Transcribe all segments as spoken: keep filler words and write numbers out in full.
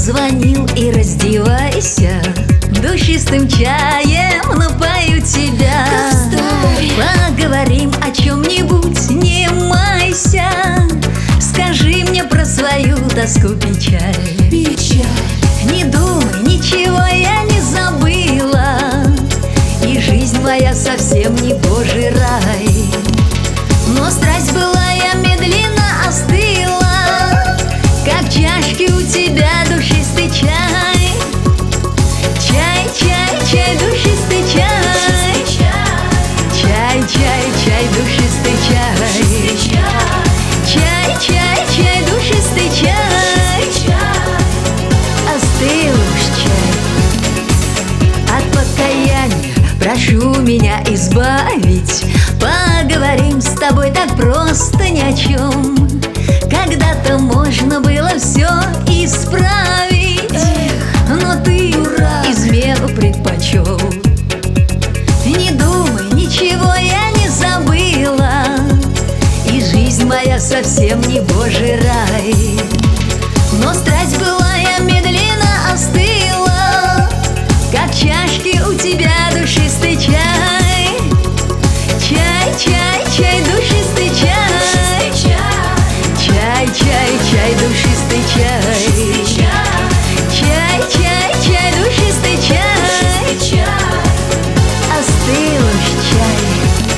позвонил и раздевайся, душистым чаем напою тебя. Поговорим о чем-нибудь, не майся, скажи мне про свою тоску, печаль. Печаль. Не думай, ничего я не забыла, и жизнь моя совсем не Божий рай. Но страсть была, я медленно остыла, как чашки у тебя душистый чай. Чай, чай, чай, душистый чай. Чай, чай, чай, душистый чай. Чай, чай, чай, душистый чай. Остыл уж чай. От покаяния прошу меня избавить. Поговорим с тобой так просто ни о чем. Когда-то можно было все исправить, но ты измену предпочел. Не думай, ничего я не забыла, и жизнь моя совсем не Божий рай. Но страсть была, я медленно остыла, как чашки у тебя душистый чай. Чай, чай, чай, душистый чай. Чай, чай, чай, душистый чай. Чай, чай, чай, душистый чай. Остыл уж чай.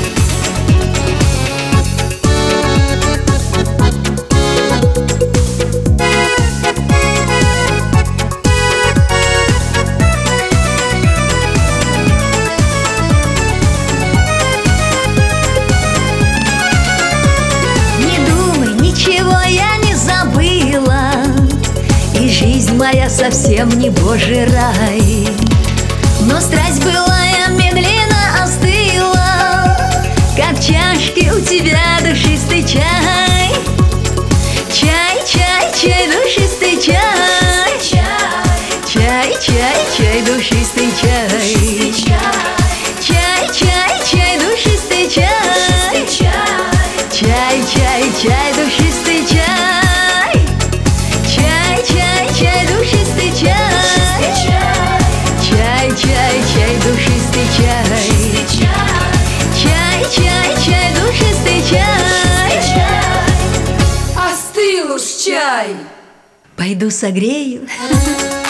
Моя совсем не Божий рай. Но страсть была, я медленно остыла, как чашки у тебя душистый чай. Чай, чай, чай, душистый чай. Чай, чай, чай, душистый чай. Чай, чай, чай, душистый чай. Чай, чай, чай, душистый чай. Чай, чай, чай, душистый чай. Чай, чай, чай, душистый чай. Чай, чай, чай, душистый чай. Остыл уж чай. Пойду согрею.